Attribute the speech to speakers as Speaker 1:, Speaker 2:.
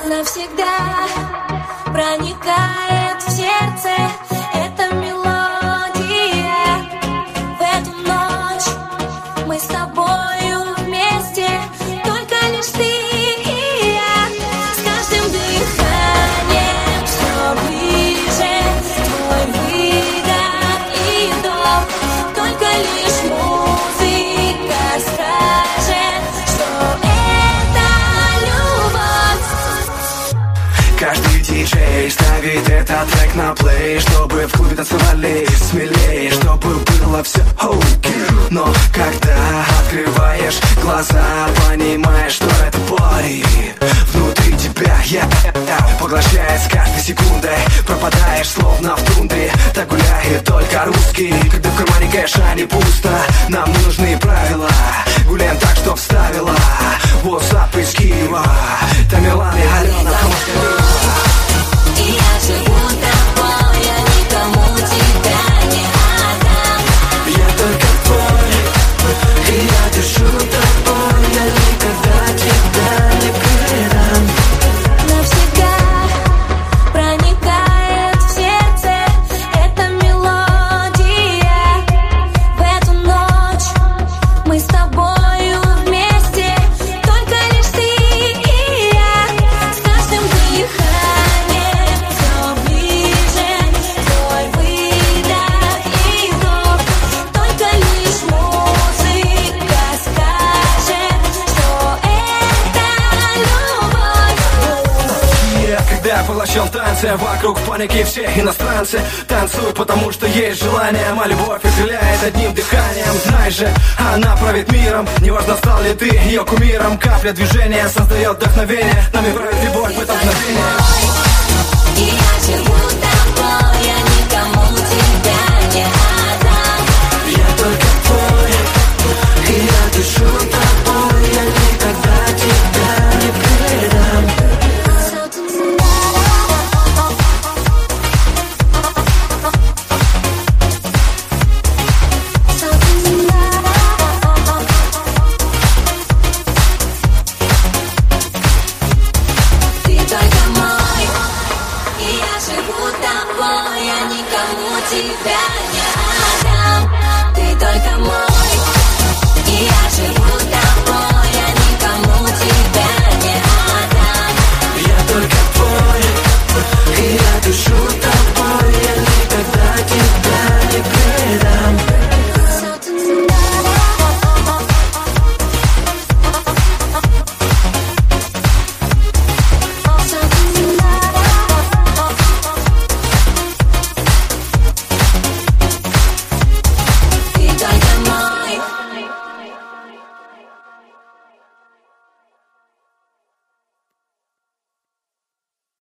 Speaker 1: навсегда проникает в сердце эта мелодия. В эту ночь мы с тобою вместе, только лишь ты и я. С каждым дыханием все ближе твой выдох и вдох. Только лишь музыка скажет, что это любовь.
Speaker 2: Каждый диджей ставит этот трек на плей, чтобы в клубе танцевали смелее, чтобы было все окей. Но когда открываешь глаза, понимаешь, что это бой внутри тебя, поглощает с каждой секундой. Пропадаешь словно в тундре, так гуляет только русский. Когда в кармане кэша не пусто, нам не нужны правила. Гуляем так, что вставила WhatsApp из Киева Тамерлан и Алена Хамаскалиева.
Speaker 1: И я живу тобой, я никому тебя не отдам.
Speaker 2: Я только твой, и я дышу тобой, я никогда тебя не предам.
Speaker 1: Навсегда проникает в сердце эта мелодия. В эту ночь мы с тобою вместе, только лишь ты и я. С каждым дыханием все ближе твой выдох и вдох. Только лишь музыка скажет, что это любовь.
Speaker 2: Когда я поглощен в танце, вокруг паники все иностранцы танцуют, потому что есть желание. Моя любовь исцеляет одним дыханием. Знай же, она правит миром. Неважно, стал ли ты ее кумиром. Капля движения создает вдохновение. Нами правит любовь в это мгновение.
Speaker 1: И я живу